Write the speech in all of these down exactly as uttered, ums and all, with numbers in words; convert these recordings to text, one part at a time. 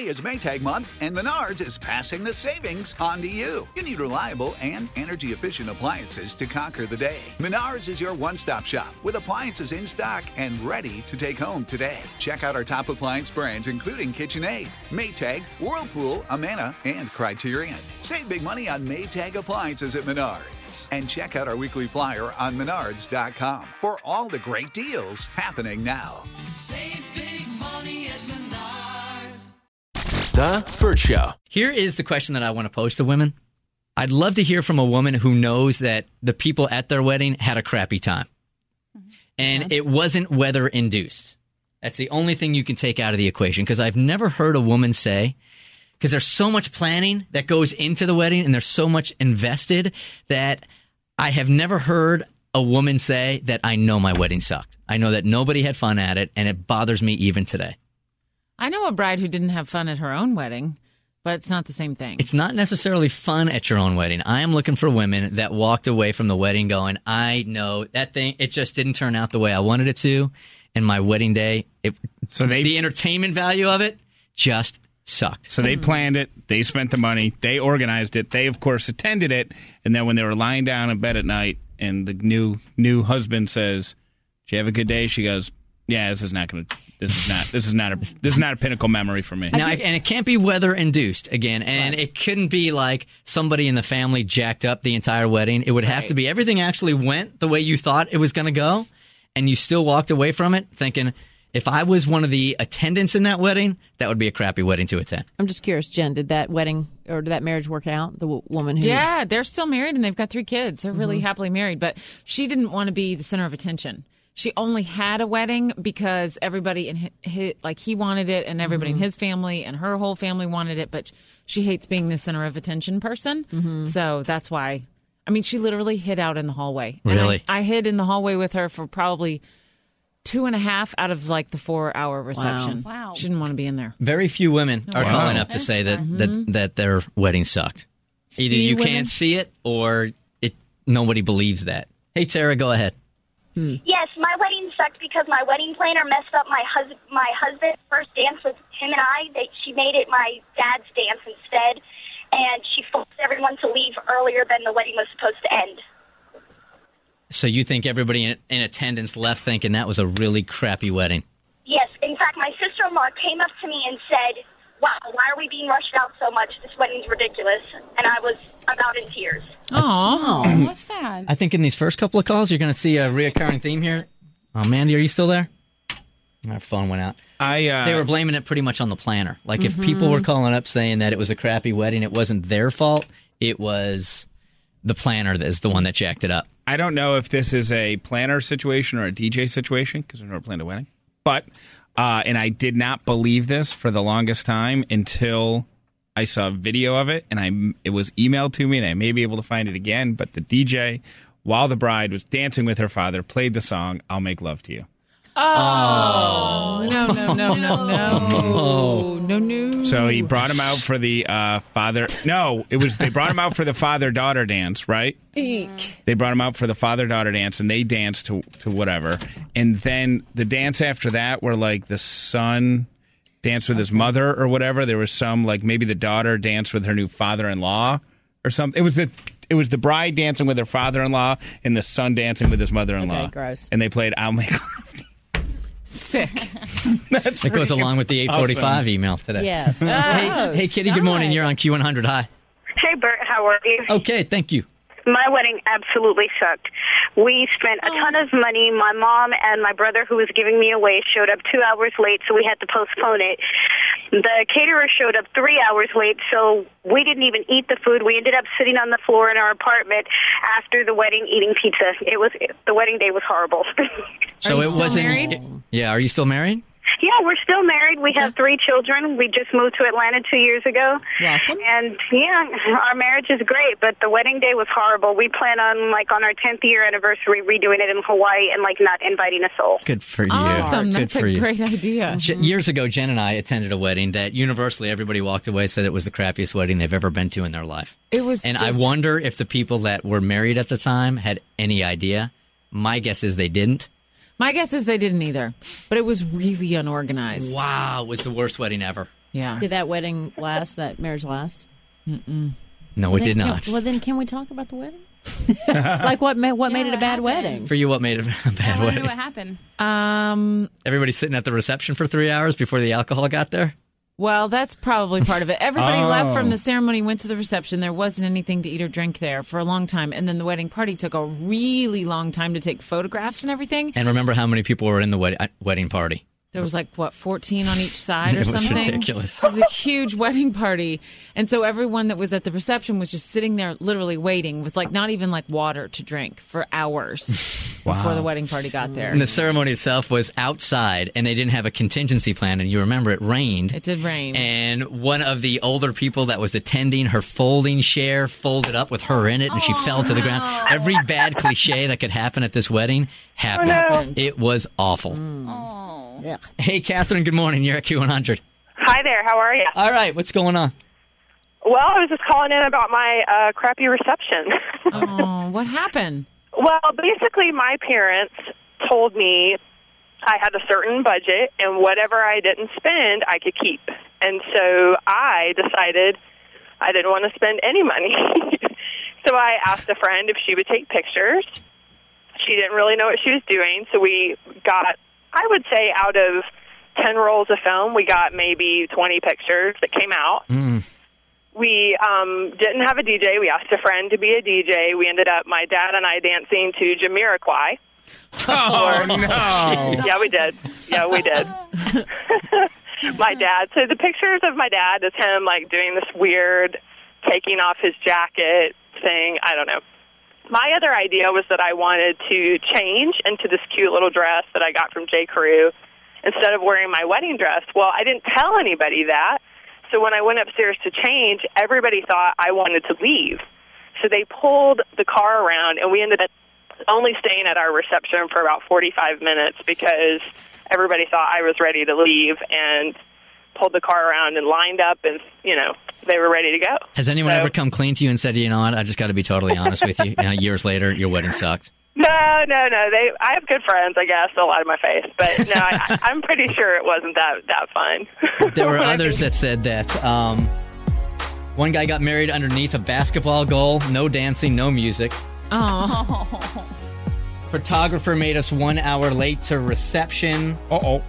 May is Maytag month, and Menards is passing the savings on to you. You need reliable and energy-efficient appliances to conquer the day. Menards is your one-stop shop with appliances in stock and ready to take home today. Check out our top appliance brands, including KitchenAid, Maytag, Whirlpool, Amana, and Criterion. Save big money on Maytag appliances at Menards. And check out our weekly flyer on menards dot com for all the great deals happening now. Save big money at Menards. The Bert Show. Here is the question that I want to pose to women. I'd love to hear from a woman who knows that the people at their wedding had a crappy time. And it wasn't weather-induced. That's the only thing you can take out of the equation, because I've never heard a woman say, because there's so much planning that goes into the wedding and there's so much invested, that I have never heard a woman say that I know my wedding sucked. I know that nobody had fun at it, and it bothers me even today. I know a bride who didn't have fun at her own wedding, but it's not the same thing. It's not necessarily fun at your own wedding. I am looking for women that walked away from the wedding going, I know that thing, it just didn't turn out the way I wanted it to, and my wedding day, it, so they, the entertainment value of it just sucked. So they planned it, they spent the money, they organized it, they of course attended it, and then when they were lying down in bed at night and the new new husband says, "Did you have a good day?" She goes, "Yeah, this is not going to this is not this is not a this is not a pinnacle memory for me." Now, and it can't be weather induced again, and it couldn't be like somebody in the family jacked up the entire wedding. It would have Right. to be everything actually went the way you thought it was going to go, and you still walked away from it thinking, if I was one of the attendants in that wedding, that would be a crappy wedding to attend. I'm just curious, Jen, did that wedding or did that marriage work out? The w- woman who... Yeah, they're still married and they've got three kids. They're really Mm-hmm. happily married, but she didn't want to be the center of attention. She only had a wedding because everybody in his, like he wanted it, and everybody Mm-hmm. in his family and her whole family wanted it, but she hates being the center of attention person. Mm-hmm. So that's why. I mean, she literally hid out in the hallway. And Really? I, I hid in the hallway with her for probably two and a half out of like the four hour reception. Wow. She didn't want to be in there. Very few women are Wow. calling up to say that, that, that their wedding sucked. Either Few you women. can't see it or it nobody believes that. Hey, Tara, go ahead. Yes, my wedding sucked because my wedding planner messed up my hus- my husband's first dance with him and I. They, she made it my dad's dance instead, and she forced everyone to leave earlier than the wedding was supposed to end. So you think everybody in, in attendance left thinking that was a really crappy wedding? Yes, in fact, my sister-in-law came up to me and said, wow, why are we being rushed out so much? This wedding's ridiculous. And I was about in tears. Oh, What's sad. I think in these first couple of calls, you're going to see a reoccurring theme here. Oh, Mandy, are you still there? Our phone went out. I uh, They were blaming it pretty much on the planner. Like, if people were calling up saying that it was a crappy wedding, it wasn't their fault. It was the planner that is the one that jacked it up. I don't know if this is a planner situation or a D J situation because I've never planned a wedding. But, uh, and I did not believe this for the longest time until I saw a video of it, and I it was emailed to me, and I may be able to find it again. But the D J, while the bride was dancing with her father, played the song "I'll Make Love to You." Oh, no, no, no, no, no, no, no. So he brought him out for the uh, father. No, it was they brought him out for the father-daughter dance, right? Eek. They brought him out for the father-daughter dance, and they danced to to whatever. And then the dance after that, where like the son danced with his mother or whatever. There was some like maybe the daughter danced with her new father-in-law or something. It was the it was the bride dancing with her father-in-law and the son dancing with his mother-in-law. Okay, gross. And they played "I'll Make Love to You." Sick. That's It goes freaking along with the eight forty-five awesome. email today. Yes. Hey, hey, Kitty, good morning. You're on Q one hundred. Hi. Hey, Bert, how are you? Okay, thank you. My wedding absolutely sucked. We spent a ton of money. My mom and my brother, who was giving me away, showed up two hours late, so we had to postpone it. The caterer showed up three hours late, so we didn't even eat the food. We ended up sitting on the floor in our apartment after the wedding eating pizza. It was the wedding day was horrible. So you it still wasn't. married? Yeah, are you still married? Yeah, we're still married. We have three children. We just moved to Atlanta two years ago. Welcome. And, yeah, our marriage is great, but the wedding day was horrible. We plan on, like, on our tenth year anniversary, redoing it in Hawaii and, like, not inviting a soul. Good for you. Awesome. Good That's for a you. great idea. J- Years ago, Jen and I attended a wedding that universally everybody walked away said it was the crappiest wedding they've ever been to in their life. It was And just, I wonder if the people that were married at the time had any idea. My guess is they didn't. My guess is they didn't either, but it was really unorganized. Wow, it was the worst wedding ever. Yeah. Did that wedding last? That marriage last? Mm-mm. No, Well, it did then not. Can, well, then can we talk about the wedding? Like what? Ma- what Yeah, made it a what bad happened? wedding? For you, what made it a I bad want to know wedding? what happened. Um, Everybody sitting at the reception for three hours before the alcohol got there? well, that's probably part of it. Everybody Oh. left from the ceremony, went to the reception. There wasn't anything to eat or drink there for a long time. And then the wedding party took a really long time to take photographs and everything. And remember how many people were in the wed- uh, wedding party? There was like, what, fourteen on each side or It was something? ridiculous. It was a huge wedding party. And so everyone that was at the reception was just sitting there literally waiting with like not even like water to drink for hours before the wedding party got there. And the ceremony itself was outside, and they didn't have a contingency plan. And you remember it rained. It did rain. And one of the older people that was attending, her folding chair folded up with her in it, and she fell to the ground. Every bad cliche that could happen at this wedding happened. Oh, no. It was awful. Oh. Yeah. Hey, Catherine, good morning. You're at Q one hundred. Hi there. How are you? All right, what's going on? Well, I was just calling in about my uh, crappy reception. Oh, what happened? Well, basically, my parents told me I had a certain budget, and whatever I didn't spend, I could keep. And so I decided I didn't want to spend any money. So I asked a friend if she would take pictures. She didn't really know what she was doing, so we got, I would say, out of ten rolls of film, we got maybe twenty pictures that came out. Mm. We um, didn't have a D J. We asked a friend to be a D J. We ended up, my dad and I, dancing to Jamiroquai. Oh, no. Yeah, we did. Yeah, we did. My dad. So the pictures of my dad is him, like, doing this weird taking off his jacket thing. I don't know. My other idea was that I wanted to change into this cute little dress that I got from J. Crew instead of wearing my wedding dress. Well, I didn't tell anybody that. So when I went upstairs to change, everybody thought I wanted to leave. So they pulled the car around, and we ended up only staying at our reception for about forty-five minutes because everybody thought I was ready to leave and pulled the car around and lined up, and, you know, they were ready to go. Has anyone So- ever come clean to you and said, you know what, I just got to be totally honest with you. You know, years later, your wedding sucked. No, no, no. They, I have good friends, I guess. They'll lie to my face, but no, I, I'm pretty sure it wasn't that that fun. There were When I others think- that said that. Um, one guy got married underneath a basketball goal, no dancing, no music. Oh. Photographer made us one hour late to reception. Uh-oh.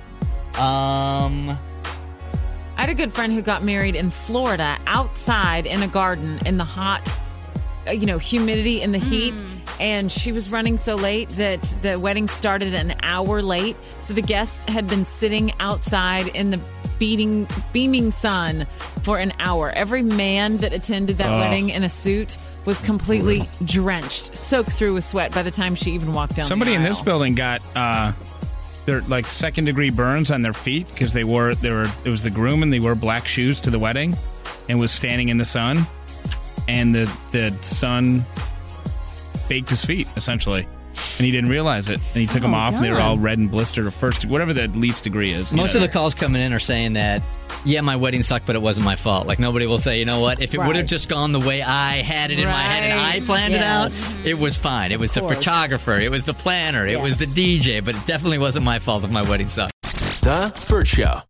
Um, I had a good friend who got married in Florida outside in a garden in the hot, uh, you know, humidity and the heat. And she was running so late that the wedding started an hour late. So the guests had been sitting outside in the beating, beaming sun for an hour. Every man that attended that Oh. wedding in a suit was completely drenched, soaked through with sweat by the time she even walked down Somebody the in aisle. this building got uh, their like second degree burns on their feet because they wore they were it was the groom and they wore black shoes to the wedding and was standing in the sun, and the the sun baked his feet essentially, and he didn't realize it, and he took them Oh, off and they were God. all red and blistered, or first whatever the least degree is. you most know. of the calls coming in are saying that, yeah, my wedding sucked, but it wasn't my fault. Like, nobody will say, you know what, if it would have Right. just gone the way I had it in my head and I Right. planned Yes. it out, it was fine. It was the course. photographer, it was the planner, it was the Yes. D J, but it definitely wasn't my fault if my wedding sucked. The Burt Show.